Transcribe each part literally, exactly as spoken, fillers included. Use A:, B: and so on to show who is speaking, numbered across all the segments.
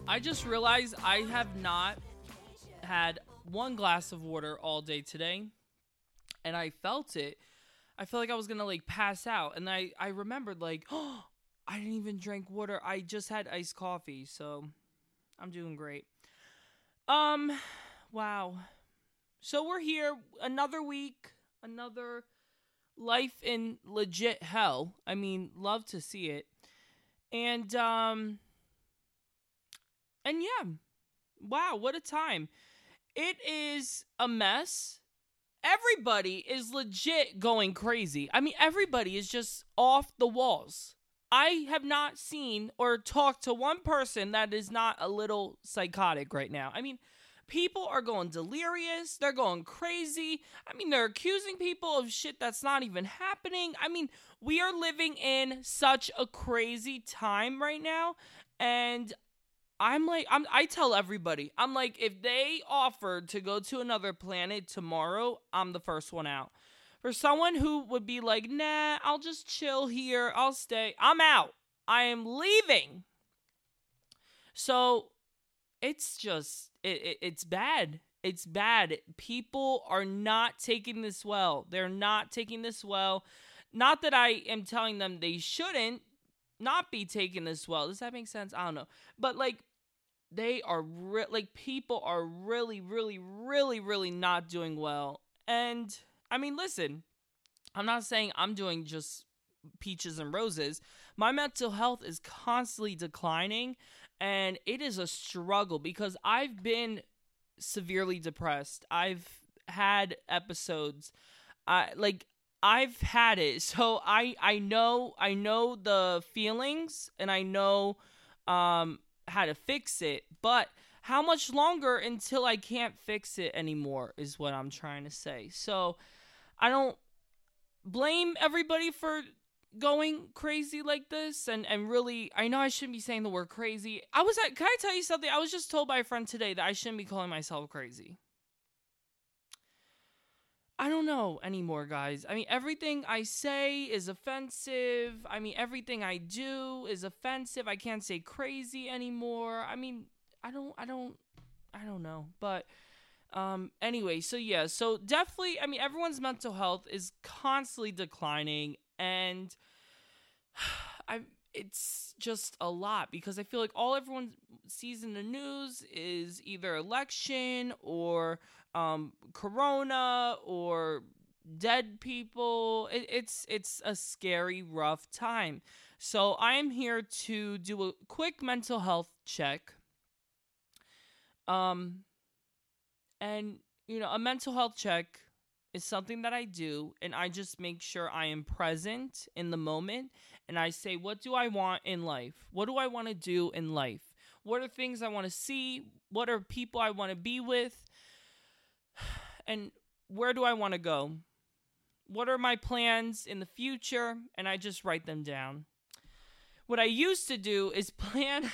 A: I just realized I have not had one glass of water all day today, and I felt it. I felt like I was gonna like pass out, and I I remembered like, oh, I didn't even drink water. I just had iced coffee, so I'm doing great. Um, wow. So we're here another week, another life in legit hell. I mean, love to see it, and um, and yeah, wow, what a time. It is a mess. Everybody is legit going crazy. I mean, everybody is just off the walls. I have not seen or talked to one person that is not a little psychotic right now. I mean, people are going delirious. They're going crazy. I mean, they're accusing people of shit that's not even happening. I mean, we are living in such a crazy time right now. And I'm like, I'm, I tell everybody, I'm like, if they offered to go to another planet tomorrow, I'm the first one out. For someone who would be like, nah, I'll just chill here, I'll stay, I'm out. I am leaving. So it's just, it, it, it's bad. It's bad. People are not taking this well. They're not taking this well. Not that I am telling them they shouldn't not be taking this well. Does that make sense? I don't know. But like, they are, re- like, people are really, really, really, really not doing well. And, I mean, listen, I'm not saying I'm doing just peaches and roses. My mental health is constantly declining, and it is a struggle because I've been severely depressed. I've had episodes, I like, I've had it. So I, I know, I know the feelings, and I know, um, how to fix it, but how much longer until I can't fix it anymore is what I'm trying to say. So I don't blame everybody for going crazy like this, and and really, I know I shouldn't be saying the word crazy. I was at, can I tell you something? I was just told by a friend today that I shouldn't be calling myself crazy. I don't know anymore, guys. I mean, everything I say is offensive. I mean, everything I do is offensive. I can't say crazy anymore. I mean, I don't, I don't, I don't know. But, um, anyway, so yeah, so definitely, I mean, everyone's mental health is constantly declining, and I, it's just a lot because I feel like all everyone sees in the news is either election or um corona or dead people. It, it's it's a scary, rough time. So I am here to do a quick mental health check. Um and you know, a mental health check is something that I do, and I just make sure I am present in the moment, and I say, what do I want in life? What do I want to do in life? What are things I want to see? What are people I want to be with? And where do I want to go? What are my plans in the future? And I just write them down. What I used to do is plan.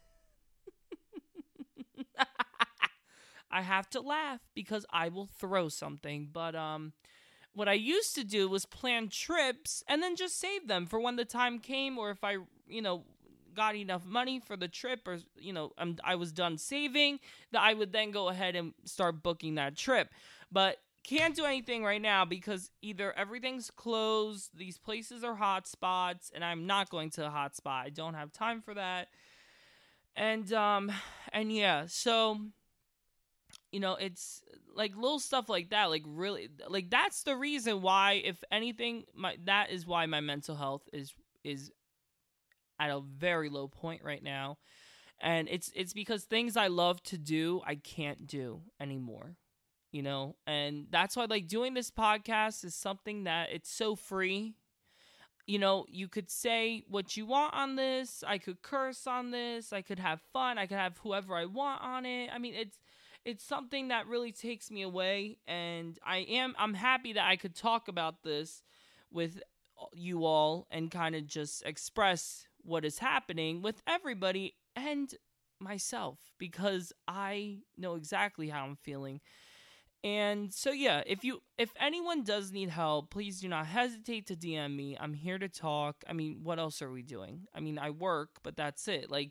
A: I have to laugh because I will throw something. But um, what I used to do was plan trips and then just save them for when the time came, or if I, you know, got enough money for the trip, or, you know, I'm, I was done saving, that I would then go ahead and start booking that trip. But can't do anything right now because either everything's closed, these places are hot spots, and I'm not going to a hot spot. I don't have time for that. And, um, and yeah, so, you know, it's like little stuff like that, like really, like that's the reason why, if anything, my, that is why my mental health is, is at a very low point right now. And it's, it's because things I love to do, I can't do anymore. You know, and that's why, like, doing this podcast is something that it's so free. You know, you could say what you want on this. I could curse on this. I could have fun. I could have whoever I want on it. I mean, it's it's something that really takes me away, and I am I'm happy that I could talk about this with you all and kind of just express what is happening with everybody and myself, because I know exactly how I'm feeling. And so, yeah, if you, if anyone does need help, please do not hesitate to D M me. I'm here to talk. I mean, what else are we doing? I mean, I work, but that's it. Like,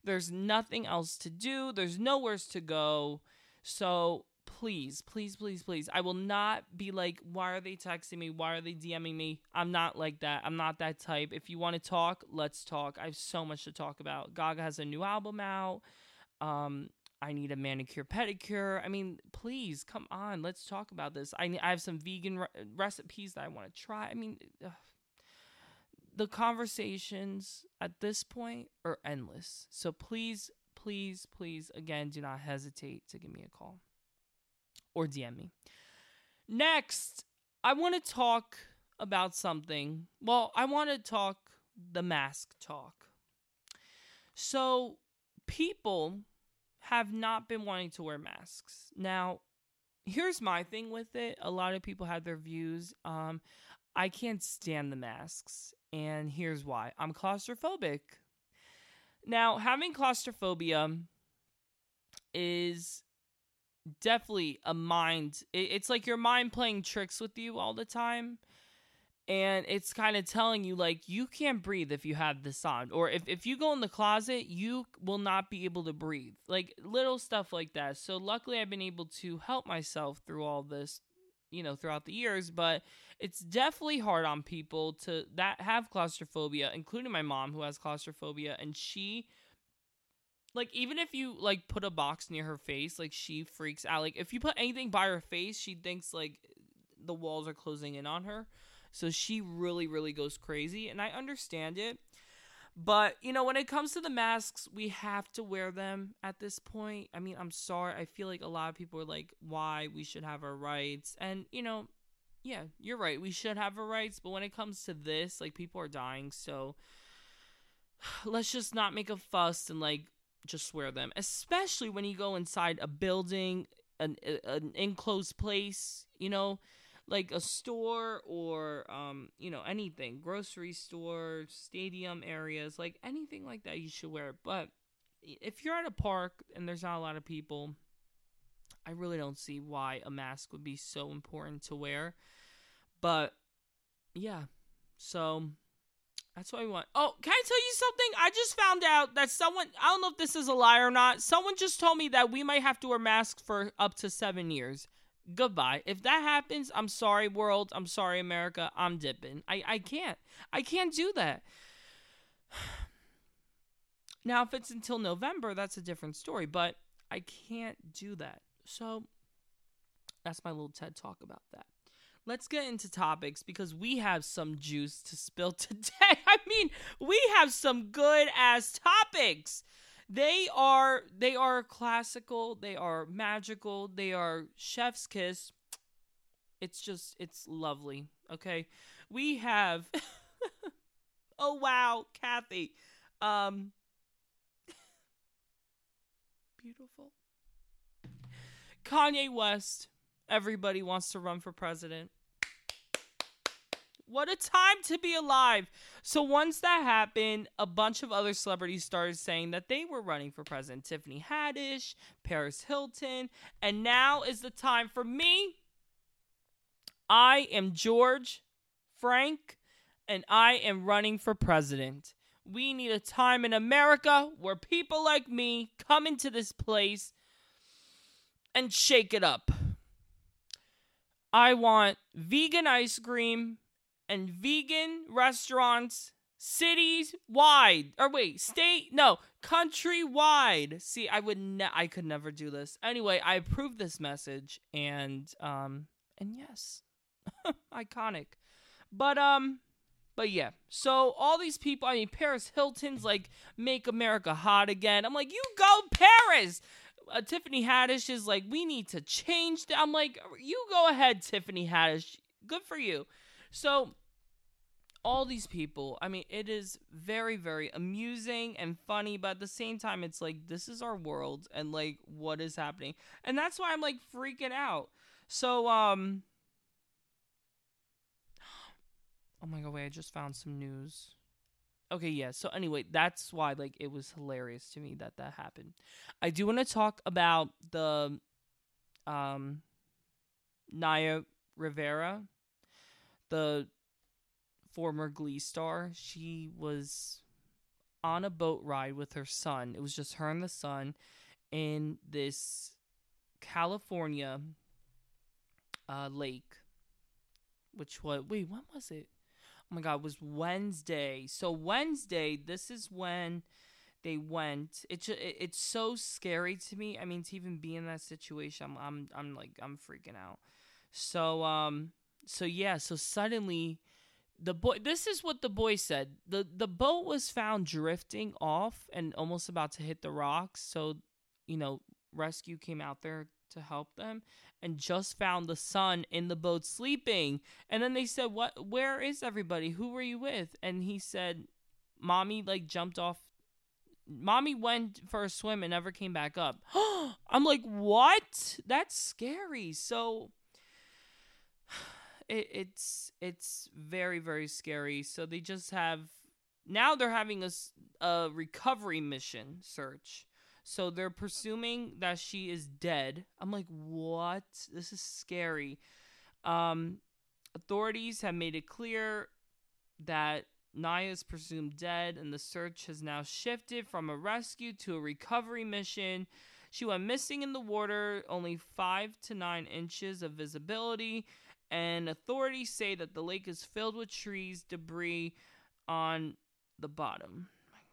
A: There's nothing else to do. There's nowhere to go. So please, please, please, please. I will not be like, why are they texting me? Why are they DMing me? I'm not like that. I'm not that type. If you want to talk, let's talk. I have so much to talk about. Gaga has a new album out. Um, I need a manicure, pedicure. I mean, please, come on. Let's talk about this. I, I have some vegan re- recipes that I want to try. I mean, ugh. The conversations at this point are endless. So please, please, please, again, do not hesitate to give me a call or D M me. Next, I want to talk about something. Well, I want to talk the mask talk. So people have not been wanting to wear masks. Now, here's my thing with it. A lot of people have their views. Um, I can't stand the masks, and here's why. I'm claustrophobic. Now, having claustrophobia is definitely a mind. It's like your mind playing tricks with you all the time. And it's kind of telling you, like, you can't breathe if you have this on. Or if, if you go in the closet, you will not be able to breathe. Like, little stuff like that. So, luckily, I've been able to help myself through all this, you know, throughout the years. But it's definitely hard on people to that have claustrophobia, including my mom, who has claustrophobia. And she, like, even if you, like, put a box near her face, like, she freaks out. Like, if you put anything by her face, she thinks, like, the walls are closing in on her. So she really, really goes crazy, and I understand it. But, you know, when it comes to the masks, we have to wear them at this point. I mean, I'm sorry. I feel like a lot of people are like, why? We should have our rights. And, you know, yeah, you're right. We should have our rights. But when it comes to this, like, people are dying. So let's just not make a fuss and, like, just wear them. Especially when you go inside a building, an, an enclosed place, you know, like a store or, um, you know, anything, grocery store, stadium areas, like anything like that, you should wear it. But if you're at a park and there's not a lot of people, I really don't see why a mask would be so important to wear. But yeah, so that's what I want. Oh, can I tell you something? I just found out that someone, I don't know if this is a lie or not, someone just told me that we might have to wear masks for up to seven years. Goodbye. If that happens, I'm sorry, world. I'm sorry, America. I'm dipping. I, I can't. I can't do that. Now, if it's until November, that's a different story. But I can't do that. So that's my little TED talk about that. Let's get into topics because we have some juice to spill today. I mean, we have some good ass topics. They are they are classical, they are magical, they are chef's kiss. It's just it's lovely. Okay. We have oh wow, Kathy. Um beautiful. Kanye West. Everybody wants to run for president. What a time to be alive. So once that happened, a bunch of other celebrities started saying that they were running for president. Tiffany Haddish, Paris Hilton, and now is the time for me. I am George Frank, and I am running for president. We need a time in America where people like me come into this place and shake it up. I want vegan ice cream and vegan restaurants cities wide. Or wait, state? No, countrywide. See, I would ne- I could never do this. Anyway, I approve this message and um and yes. Iconic. But um but yeah. So all these people, I mean Paris Hilton's like make America hot again. I'm like, "You go Paris." Uh, Tiffany Haddish is like, we need to change that. I'm like, you go ahead, Tiffany Haddish. Good for you. So, all these people, I mean, it is very, very amusing and funny, but at the same time, it's like, this is our world, and like, what is happening? And that's why I'm like freaking out. So, um, oh my god, wait, I just found some news. Okay, yeah, so anyway, that's why, like, it was hilarious to me that that happened. I do want to talk about the, um, Naya Rivera, the former Glee star. She was on a boat ride with her son. It was just her and the son in this California uh, lake, which was, wait, when was it? Oh my God, it was Wednesday. So Wednesday, this is when they went. It, it it's so scary to me. I mean, to even be in that situation, I'm I'm I'm like I'm freaking out. So um so yeah, so suddenly the boy, this is what the boy said. The the boat was found drifting off and almost about to hit the rocks. So, you know, rescue came out there to help them and just found the son in the boat sleeping. And then they said, "What, where is everybody? Who were you with?" And he said, "Mommy like jumped off. Mommy went for a swim and never came back up." I'm like, "What? That's scary." So it, it's it's very, very scary. So they just have, now they're having a, a recovery mission search. So they're presuming that she is dead. I'm like, what? This is scary. Um, authorities have made it clear that Naya is presumed dead, and the search has now shifted from a rescue to a recovery mission. She went missing in the water, only five to nine inches of visibility, and authorities say that the lake is filled with trees, debris on the bottom.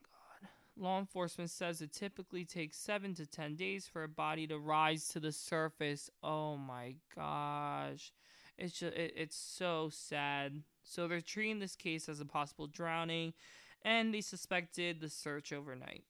A: Law enforcement says it typically takes seven to ten days for a body to rise to the surface. Oh my gosh. It's just, it, it's so sad. So they're treating this case as a possible drowning, and they suspected the search overnight.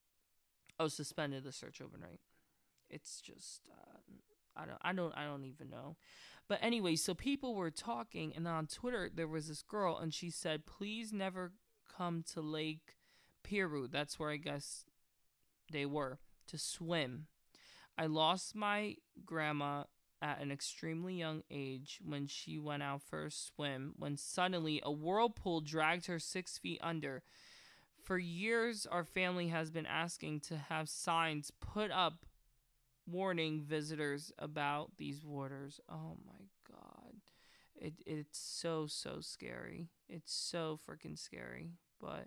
A: Oh, suspended the search overnight. It's just, uh, I don't, I don't, I don't even know. But anyway, so people were talking, and on Twitter there was this girl, and she said, "Please never come to Lake Piru," that's where I guess they were, "to swim. I lost my grandma at an extremely young age when she went out for a swim, when suddenly a whirlpool dragged her six feet under. For years, our family has been asking to have signs put up warning visitors about these waters." Oh my God. It It's so, so scary. It's so freaking scary. But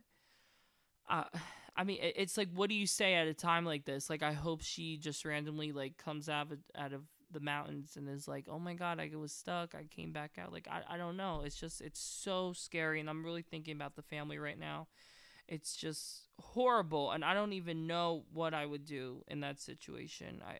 A: Uh, I mean, it's like, what do you say at a time like this? Like, I hope she just randomly, like, comes out of, out of the mountains and is like, "Oh my God, I was stuck. I came back out." Like, I, I don't know. It's just, it's so scary. And I'm really thinking about the family right now. It's just horrible. And I don't even know what I would do in that situation. I,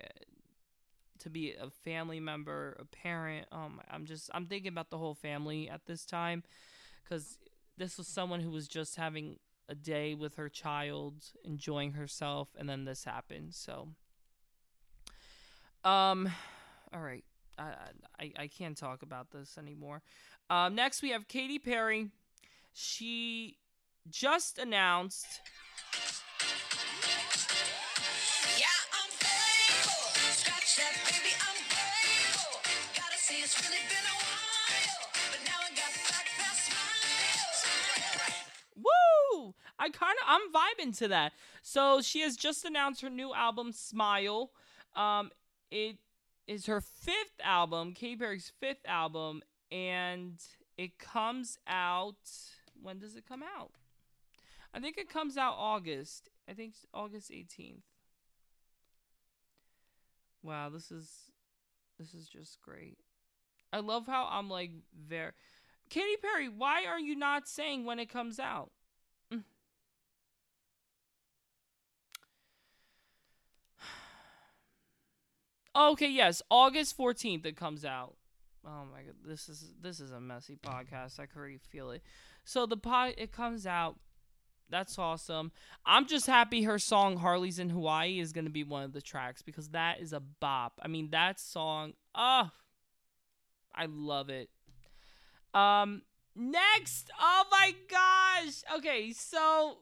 A: to be a family member, a parent. Um, I'm just, I'm thinking about the whole family at this time, because this was someone who was just having a day with her child, enjoying herself, and then this happened. So, um, all right, I I, I can't talk about this anymore. Um, next we have Katy Perry. She just announced. Yeah, I'm faithful. Scratch that, baby, I'm faithful. Gotta say it's really been a while, but now I got back past smile. Woo! I kind of, I'm vibing to that. So she has just announced her new album, Smile. Um, it is her fifth album, Katy Perry's fifth album, and it comes out, when does it come out? I think it comes out August. I think it's August eighteenth. Wow, this is, this is just great. I love how I'm like, very, Katy Perry, why are you not saying when it comes out? Okay, yes, August fourteenth it comes out. Oh my God, this is this is a messy podcast. I can already feel it. So the pod, it comes out. That's awesome. I'm just happy her song Harley's in Hawaii is going to be one of the tracks, because that is a bop. I mean, that song, oh, I love it. Um next, oh my gosh. Okay, so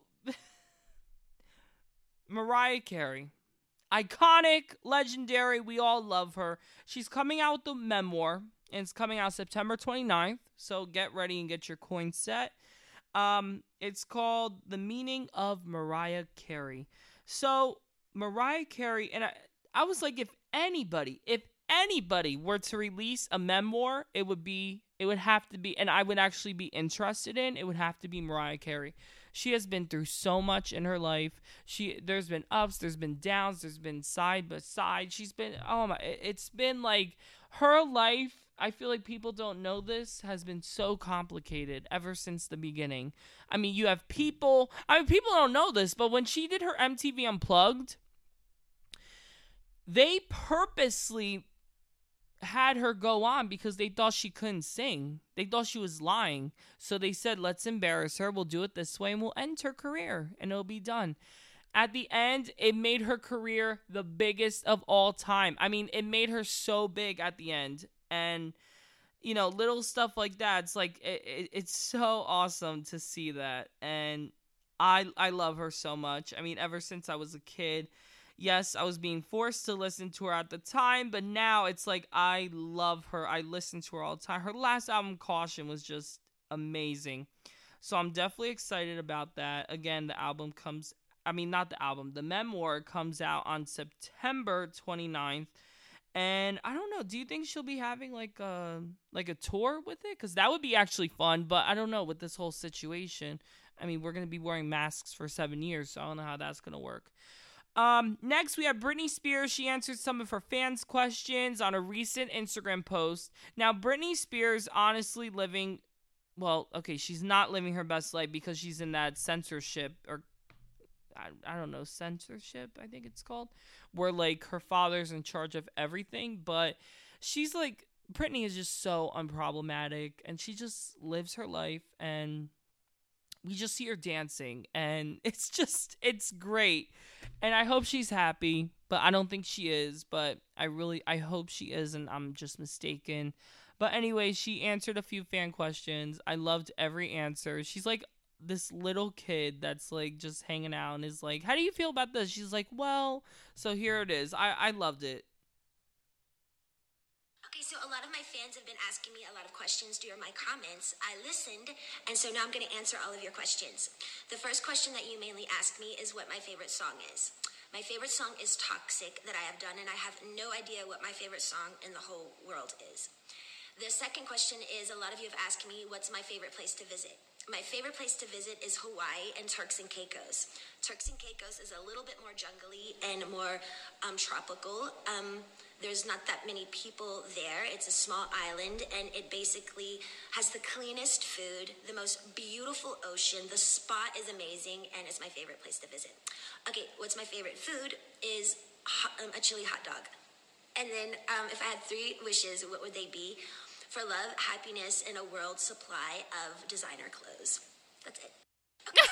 A: Mariah Carey. Iconic, legendary, we all love her. She's coming out with the memoir, and it's coming out September twenty-ninth, so get ready and get your coin set. Um, it's called The Meaning of Mariah Carey. So, Mariah Carey, and I, I was like, if anybody, if anybody were to release a memoir, it would be, it would have to be, and I would actually be interested in, it would have to be Mariah Carey. She has been through so much in her life. She There's been ups, there's been downs, there's been side by side. She's been, oh my, it's been like her life. I feel like people don't know this, has been so complicated ever since the beginning. I mean, you have people, I mean, people don't know this, but when she did her M T V Unplugged, they purposely had her go on because they thought she couldn't sing. They thought she was lying. So they said, let's embarrass her. We'll do it this way and we'll end her career and it'll be done. At the end, it made her career the biggest of all time. I mean, it made her so big at the end. And, you know, little stuff like that. It's like, it, it, it's so awesome to see that. And I, I love her so much. I mean, ever since I was a kid, yes, I was being forced to listen to her at the time, but now it's like I love her. I listen to her all the time. Her last album, Caution, was just amazing. So I'm definitely excited about that. Again, the album comes, I mean, not the album, the memoir comes out on September twenty-ninth. And I don't know, do you think she'll be having like a, like a tour with it? Because that would be actually fun, but I don't know with this whole situation. I mean, we're going to be wearing masks for seven years, so I don't know how that's going to work. Um, next, we have Britney Spears. She answered some of her fans' questions on a recent Instagram post. Now, Britney Spears honestly living, well, okay, she's not living her best life because she's in that censorship, or I, I don't know, censorship, I think it's called, where, like, her father's in charge of everything, but she's, like, Britney is just so unproblematic, and she just lives her life, and we just see her dancing, and it's just, it's great. And I hope she's happy, but I don't think she is, but I really, I hope she is, and I'm just mistaken. But anyway, she answered a few fan questions. I loved every answer. She's like this little kid that's like just hanging out and is like, how do you feel about this? She's like, well, so here it is. I, I loved it.
B: Okay, so a lot of my fans have been asking me a lot of questions during my comments. I listened, and so now I'm going to answer all of your questions. The first question that you mainly asked me is what my favorite song is. My favorite song is Toxic that I have done, and I have no idea what my favorite song in the whole world is. The second question is, a lot of you have asked me, what's my favorite place to visit? My favorite place to visit is Hawaii and Turks and Caicos. Turks and Caicos is a little bit more jungly and more um, tropical. Um, there's not that many people there. It's a small island, and it basically has the cleanest food, the most beautiful ocean. The spot is amazing, and it's my favorite place to visit. Okay, what's my favorite food is hot, um, a chili hot dog. And then um, if I had three wishes, what would they be? For love, happiness, and a world supply of designer clothes. That's it. Okay.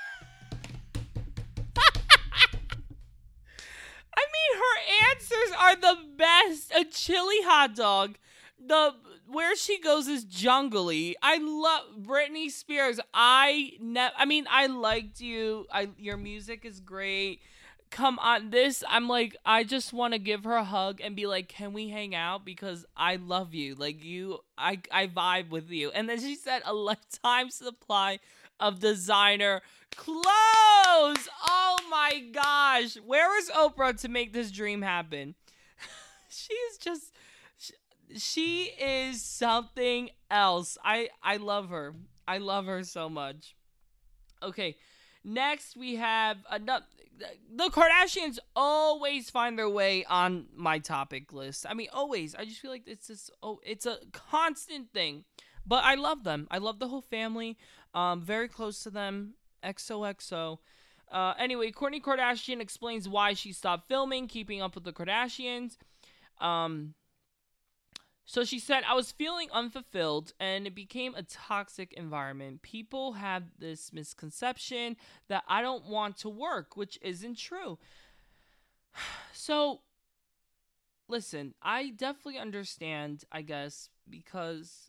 A: I mean, her answers are the best. A chili hot dog. The where she goes is jungly. I love Britney Spears. I ne- I mean, I liked you. I your music is great. Come on, this, I'm like, I just want to give her a hug and be like, can we hang out? Because I love you. Like, you, I, I vibe with you. And then she said a lifetime supply of designer clothes. Oh my gosh. Where is Oprah to make this dream happen? She is just, she, she is something else. I, I love her. I love her so much. Okay. Next, we have another. The Kardashians always find their way on my topic list. I mean, always. I just feel like it's just, oh, it's a constant thing. But I love them. I love the whole family. Um, very close to them. X O X O. Uh, anyway, Kourtney Kardashian explains why she stopped filming Keeping Up with the Kardashians. Um. So she said, I was feeling unfulfilled and it became a toxic environment. People have this misconception that I don't want to work, which isn't true. So, listen, I definitely understand, I guess, because,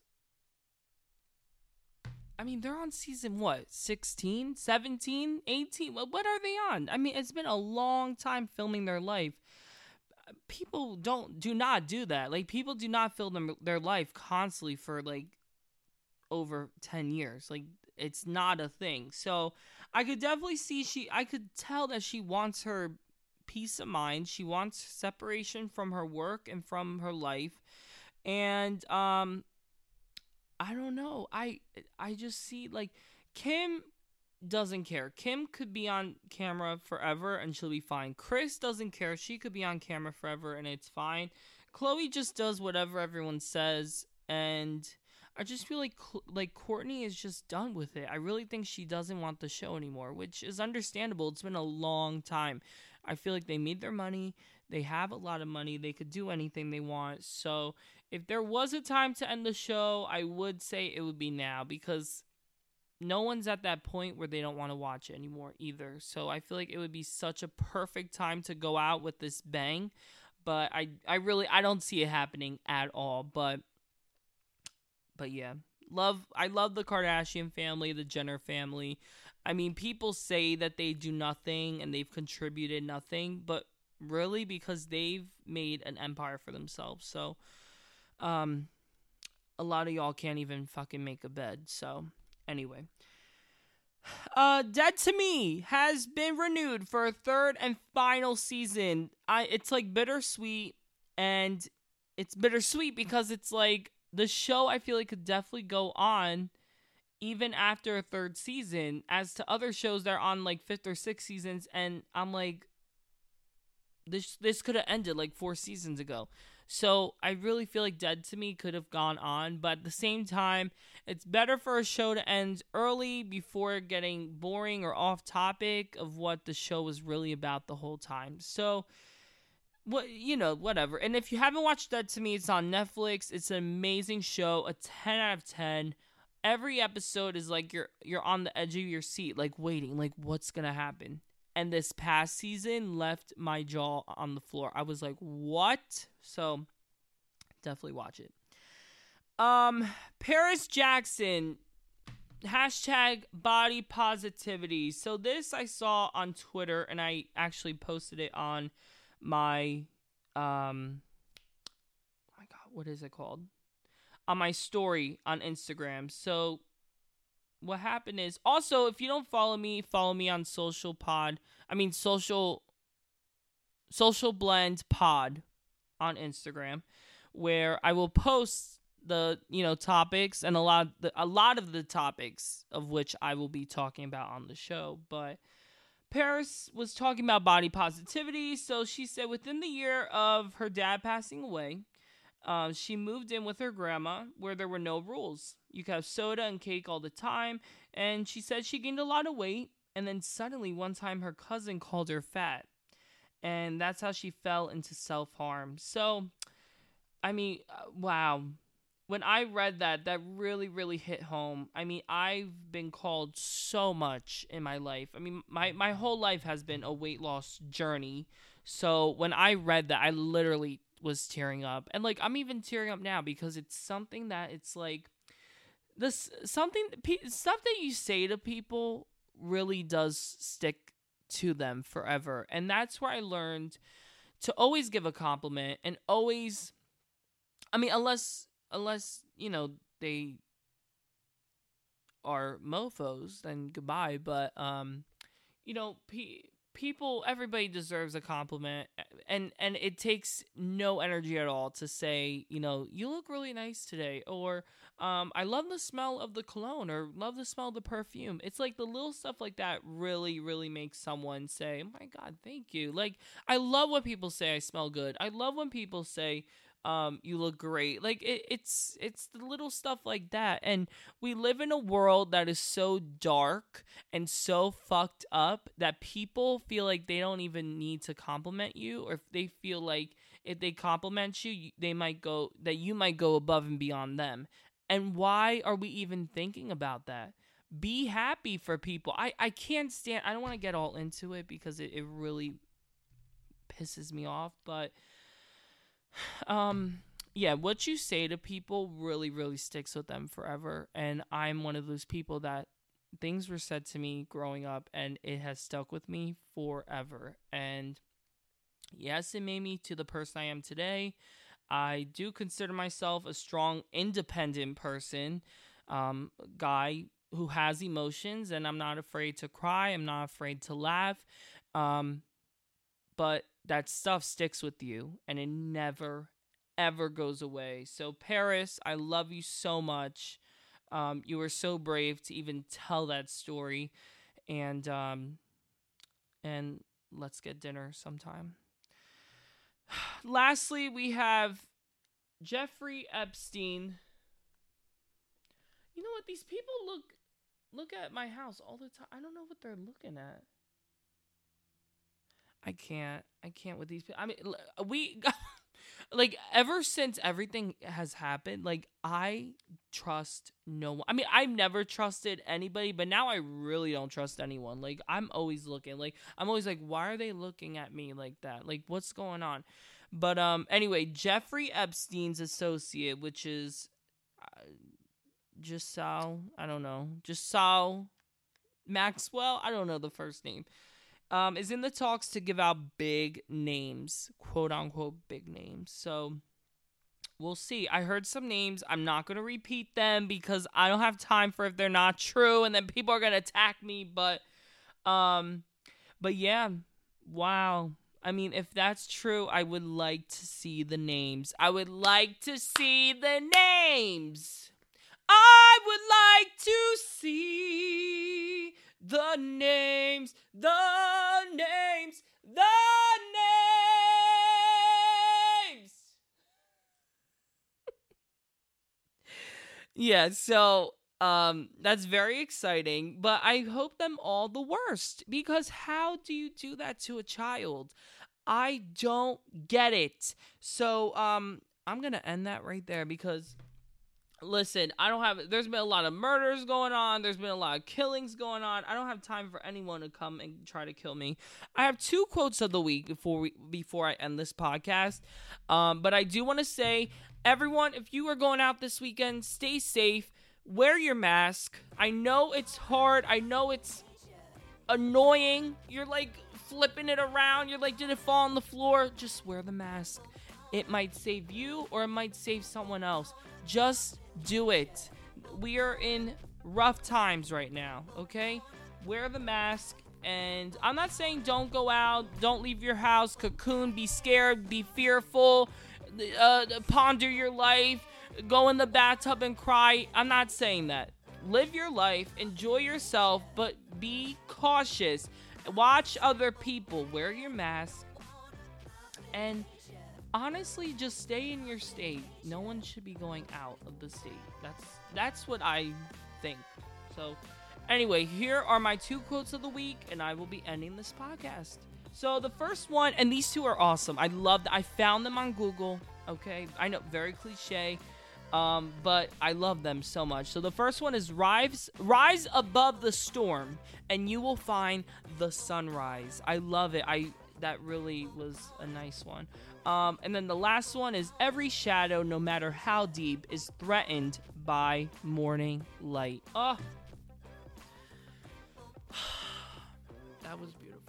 A: I mean, they're on season, what, sixteen, seventeen, eighteen? What are they on? I mean, it's been a long time filming their life. People don't do not do that. Like, people do not fill them their life constantly for like over ten years. Like, it's not a thing. So I could definitely see she I could tell that she wants her peace of mind. She wants separation from her work and from her life. And um I don't know. I I just see like Kim doesn't care. Kim could be on camera forever and she'll be fine. Kris doesn't care. She could be on camera forever and it's fine. Khloe just does whatever everyone says, and I just feel like like Kourtney is just done with it. I really think she doesn't want the show anymore, which is understandable. It's been a long time. I feel like they made their money. They have a lot of money. They could do anything they want. So if there was a time to end the show, I would say it would be now, because no one's at that point where they don't want to watch it anymore either. So I feel like it would be such a perfect time to go out with this bang. But I, I really, I don't see it happening at all. But, but yeah, love, I love the Kardashian family, the Jenner family. I mean, people say that they do nothing and they've contributed nothing, but really because they've made an empire for themselves. So, um, a lot of y'all can't even fucking make a bed. So, anyway. Uh, Dead to Me has been renewed for a third and final season. I it's like bittersweet, and it's bittersweet because it's like the show I feel like could definitely go on even after a third season, as to other shows that are on like fifth or sixth seasons, and I'm like, this this could have ended like four seasons ago. So I really feel like Dead to Me could have gone on, but at the same time, it's better for a show to end early before getting boring or off topic of what the show was really about the whole time. So, what you know, whatever. And if you haven't watched Dead to Me, it's on Netflix. It's an amazing show, a ten out of ten. Every episode is like you're you're on the edge of your seat, like waiting, like what's gonna happen. And this past season left my jaw on the floor. I was like, what? So, definitely watch it. Um, Paris Jackson, hashtag body positivity. So, this I saw on Twitter, and I actually posted it on my, um, oh my God, what is it called? On my story on Instagram. So, what happened is, also, if you don't follow me, follow me on social pod. I mean, social, social blend pod on Instagram, where I will post the, you know, topics and a lot, of the, a lot of the topics of which I will be talking about on the show. But Paris was talking about body positivity. So she said within the year of her dad passing away, Uh, she moved in with her grandma where there were no rules. You could have soda and cake all the time. And she said she gained a lot of weight. And then suddenly one time her cousin called her fat. And that's how she fell into self-harm. So, I mean, uh, wow. When I read that, that really, really hit home. I mean, I've been called so much in my life. I mean, my, my whole life has been a weight loss journey. So when I read that, I literally was tearing up, and like I'm even tearing up now because it's something that it's like this something stuff that you say to people really does stick to them forever. And that's where I learned to always give a compliment, and always, I mean, unless unless you know they are mofos, then goodbye. But um you know pe- people, everybody deserves a compliment, and and it takes no energy at all to say, you know, you look really nice today, or um I love the smell of the cologne, or love the smell of the perfume. It's like the little stuff like that really, really makes someone say, oh my God, thank you. Like, I love when people say I smell good. I love when people say um you look great. Like, it, it's it's the little stuff like that. And we live in a world that is so dark and so fucked up that people feel like they don't even need to compliment you, or if they feel like if they compliment you, they might go that you might go above and beyond them. And why are we even thinking about that? Be happy for people. I, I can't stand, I don't want to get all into it because it, it really pisses me off, but um yeah, what you say to people really, really sticks with them forever. And I'm one of those people that things were said to me growing up and it has stuck with me forever. And yes, it made me to the person I am today. I do consider myself a strong, independent person, um, guy who has emotions, and I'm not afraid to cry. I'm not afraid to laugh. Um, but that stuff sticks with you, and it never, ever goes away. So, Paris, I love you so much. Um, you were so brave to even tell that story. and um, and let's get dinner sometime. Lastly, we have Jeffrey Epstein. You know what? These people look look at my house all the time. I don't know what they're looking at. I can't. I can't with these people. I mean, we like ever since everything has happened, like I trust no one. I mean, I've never trusted anybody, but now I really don't trust anyone. Like I'm always looking. Like I'm always like, why are they looking at me like that? Like what's going on? But um, anyway, Jeffrey Epstein's associate, which is uh, Giselle, I don't know, Giselle Maxwell, I don't know the first name, um, is in the talks to give out big names, quote unquote big names. So we'll see. I heard some names. I'm not going to repeat them because I don't have time for if they're not true, and then people are going to attack me. But, um, but yeah, wow. I mean, if that's true, I would like to see the names. I would like to see the names. I would like to see the names, the names, the names. Yeah, so um, that's very exciting, but I hope them all the worst, because how do you do that to a child? I don't get it. So um, I'm going to end that right there because, listen, I don't have, there's been a lot of murders going on. There's been a lot of killings going on. I don't have time for anyone to come and try to kill me. I have two quotes of the week before we, before I end this podcast. Um, but I do want to say, everyone, if you are going out this weekend, stay safe. Wear your mask. I know it's hard. I know it's annoying. You're like flipping it around. You're like, did it fall on the floor? Just wear the mask. It might save you or it might save someone else. Just do it. We are in rough times right now, okay? Wear the mask. And I'm not saying don't go out, don't leave your house, cocoon, be scared, be fearful, uh, ponder your life, go in the bathtub and cry. I'm not saying that. Live your life, enjoy yourself, but be cautious. Watch other people, wear your mask, and honestly, just stay in your state. No one should be going out of the state. That's that's what I think. So, anyway, here are my two quotes of the week, and I will be ending this podcast. So, the first one, and these two are awesome. I loved, I found them on Google, okay? I know, very cliche, um, but I love them so much. So, the first one is rise, rise above the storm, and you will find the sunrise. I love it. I that really was a nice one. Um, and then the last one is every shadow, no matter how deep, is threatened by morning light. Oh, that was beautiful.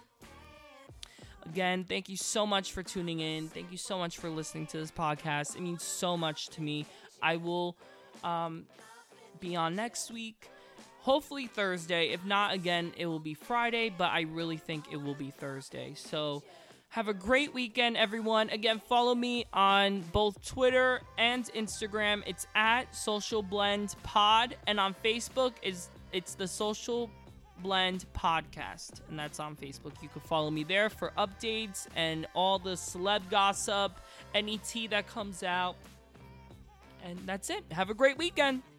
A: Again, thank you so much for tuning in. Thank you so much for listening to this podcast. It means so much to me. I will um, be on next week. Hopefully Thursday. If not, again, it will be Friday, but I really think it will be Thursday. So have a great weekend, everyone. Again, follow me on both Twitter and Instagram. It's at Social Blend Pod, and on Facebook is it's the Social Blend Podcast, and that's on Facebook. You can follow me there for updates and all the celeb gossip, any tea that comes out. And that's it. Have a great weekend.